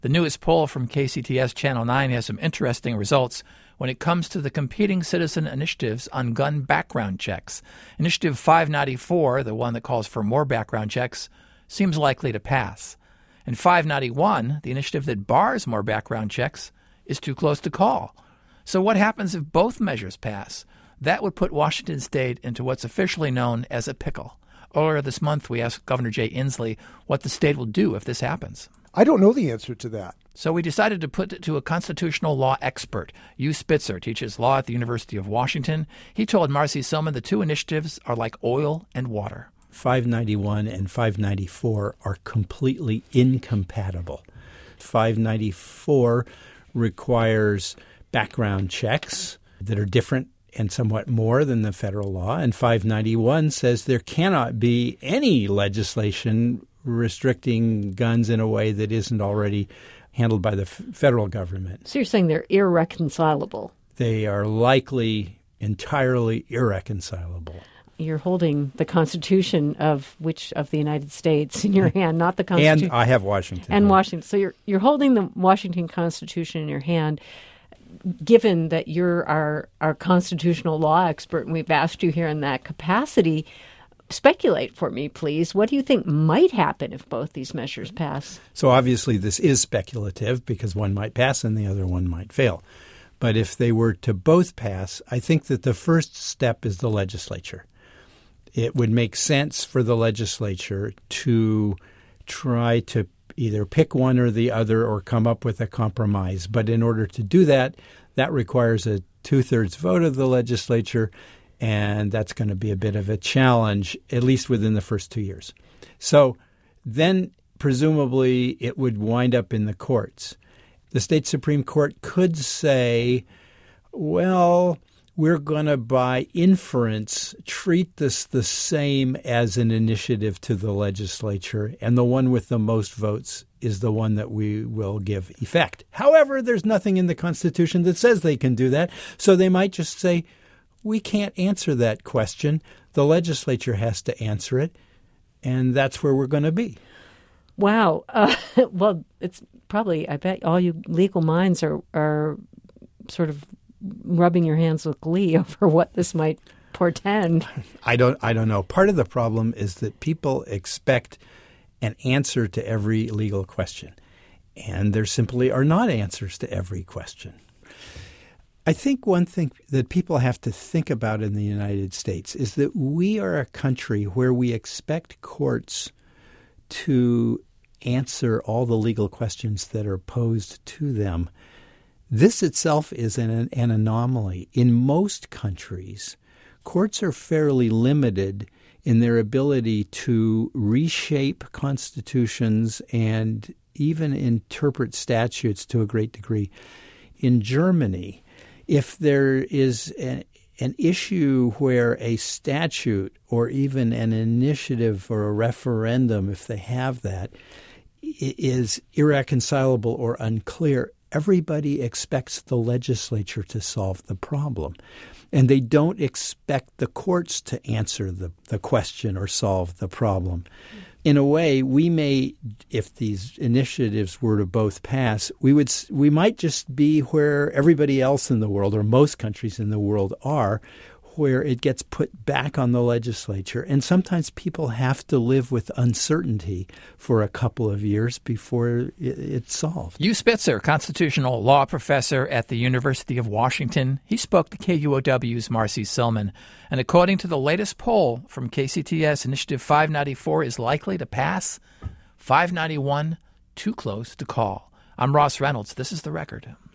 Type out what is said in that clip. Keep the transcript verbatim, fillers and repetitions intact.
The newest poll from K C T S Channel nine has some interesting results when it comes to the competing citizen initiatives on gun background checks. Initiative five ninety-four, the one that calls for more background checks, seems likely to pass. And five ninety-one, the initiative that bars more background checks, is too close to call. So what happens if both measures pass? That would put Washington State into what's officially known as a pickle. Earlier this month, we asked Governor Jay Inslee what the state will do if this happens. I don't know the answer to that. So we decided to put it to a constitutional law expert. Hugh Spitzer teaches law at the University of Washington. He told Marcy Silman the two initiatives are like oil and water. five ninety-one and five ninety-four are completely incompatible. five ninety-four requires background checks that are different and somewhat more than the federal law, and five ninety-one says there cannot be any legislation restricting guns in a way that isn't already handled by the f- federal government. So you're saying they're irreconcilable? They are likely entirely irreconcilable. You're holding the Constitution of which of the United States in your hand, not the Constitution. And I have Washington. And yeah. Washington. So you're you're holding the Washington Constitution in your hand. Given that you're our, our constitutional law expert and we've asked you here in that capacity, speculate for me, please. What do you think might happen if both these measures pass? So obviously this is speculative because one might pass and the other one might fail. But if they were to both pass, I think that the first step is the legislature. It would make sense for the legislature to try to either pick one or the other or come up with a compromise. But in order to do that, that requires a two-thirds vote of the legislature, and that's going to be a bit of a challenge, at least within the first two years. So then presumably it would wind up in the courts. The state Supreme Court could say, well, we're going to, by inference, treat this the same as an initiative to the legislature, and the one with the most votes is the one that we will give effect. However, there's nothing in the Constitution that says they can do that, so they might just say, we can't answer that question. The legislature has to answer it, and that's where we're going to be. Wow. Uh, well, it's probably, I bet all you legal minds are are sort of rubbing your hands with glee over what this might portend. I don't I don't know. Part of the problem is that people expect an answer to every legal question, and there simply are not answers to every question. I think one thing that people have to think about in the United States is that we are a country where we expect courts to answer all the legal questions that are posed to them. This itself is an, an anomaly. In most countries, courts are fairly limited in their ability to reshape constitutions and even interpret statutes to a great degree. In Germany, if there is a, an issue where a statute or even an initiative or a referendum, if they have that, is irreconcilable or unclear, everybody expects the legislature to solve the problem. And they don't expect the courts to answer the, the question or solve the problem. In a way, we may, if these initiatives were to both pass, we would we might just be where everybody else in the world, or most countries in the world are, where it gets put back on the legislature. And sometimes people have to live with uncertainty for a couple of years before it's solved. Hugh Spitzer, constitutional law professor at the University of Washington. He spoke to K U O W's Marcy Silman. And according to the latest poll from K C T S, Initiative five ninety-four is likely to pass. five ninety-one, too close to call. I'm Ross Reynolds. This is The Record.